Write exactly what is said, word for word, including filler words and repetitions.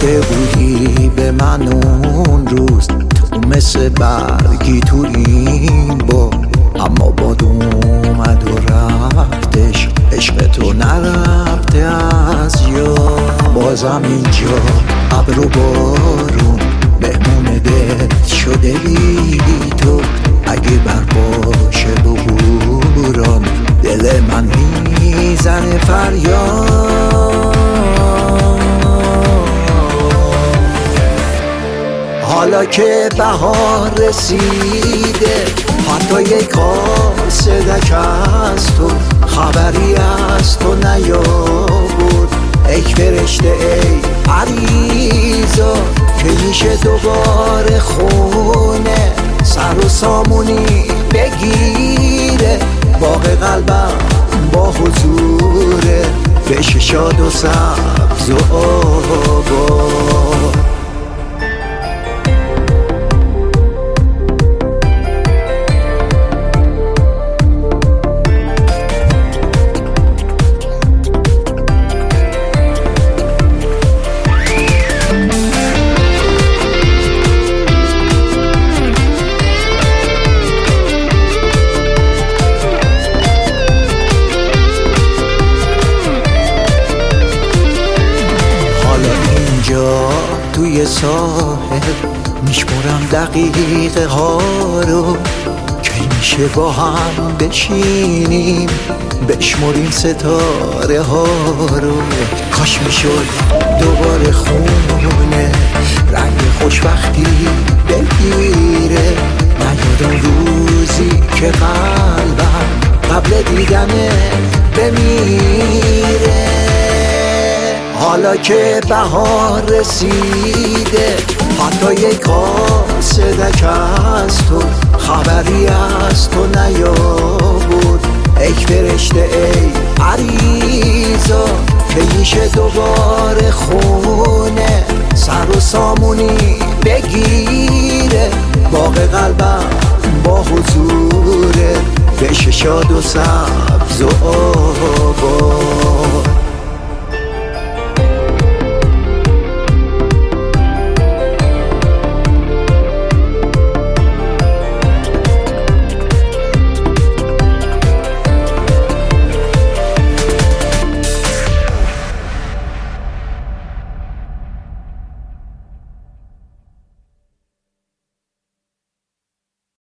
گفته بودی به من اون روز تو مثل برگی تو این با، اما باد اومد و رفتش، عشق تو نرفته از یاد. بازم اینجا ابر و بارون مهمون دل شده بی تو، اگه برپاشه ببورم دل من میزنه فریاد. حالا که بهار رسیده حتی یک کاسدک از تو، خبری از تو نیابود ای فرشته ای عریضا، که میشه دوباره خونه سر و سامونی بگیره، باغ قلبم با حضوره بشه شاد و سبز و آباد. توی ساحل میشمرم دقیقه ها رو، که میشه با هم بشینیم بشمریم ستاره ها رو. کاش میشد دوباره خونه رنگ خوشبختی بگیره، نیاد اون روزی که قلبم قبل دیدنه بمیره. حالا که بهار رسیده حتی یک کاسدک از تو، خبری از تو نیابود ای فرشته ای عریضا، که میشه دوباره خونه سر و سامونی بگیره، باغ قلبم با حضوره بشه شاد و سبز و آباد.